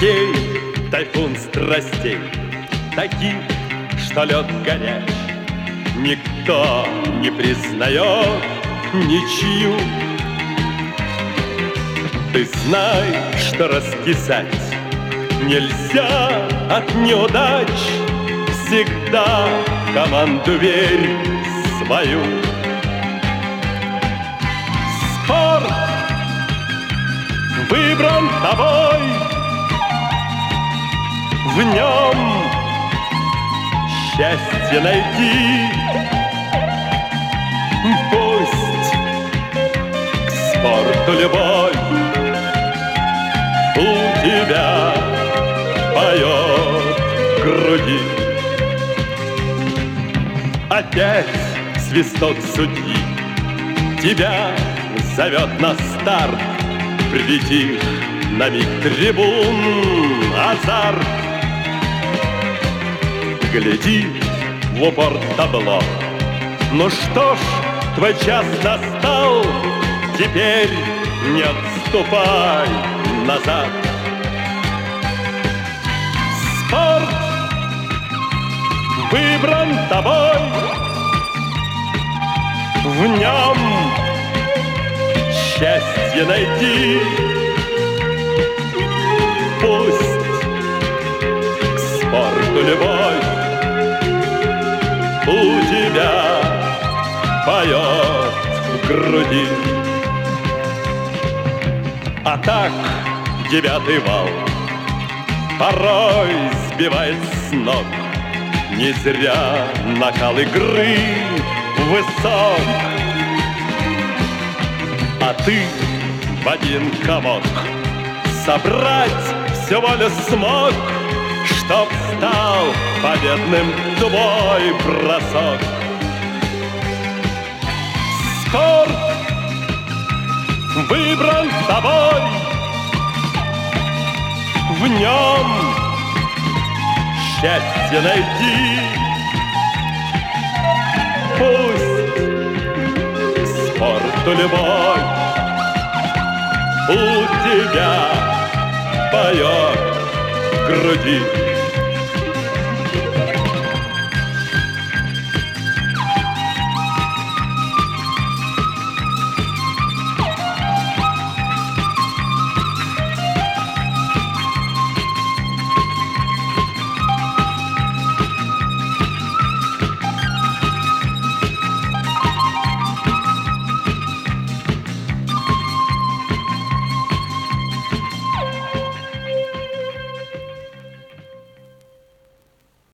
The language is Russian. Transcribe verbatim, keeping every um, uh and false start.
Ей тайфун страстей, таких, что лед горяч, никто не признает ничью. Ты знай, что раскисать нельзя от неудач, всегда команду верь свою. Спорт выбран тобой, в нем счастье найти. Пусть к спорту любовь у тебя поет в груди. Опять свисток судьи тебя зовет на старт. Прилетишь на миг трибун азарт. Гляди в упор табло. Ну что ж, твой час настал, теперь не отступай назад. Спорт выбран тобой, в нем счастье найти. Пусть к спорту любовь у тебя поет в груди. А так девятый вал порой сбивает с ног. Не зря накал игры высок, а ты в один комок собрать всю волю смог, чтоб стал победным твой бросок. Спорт выбран тобой, в нем счастье найти. Пусть к спорту любовь у тебя поет в груди.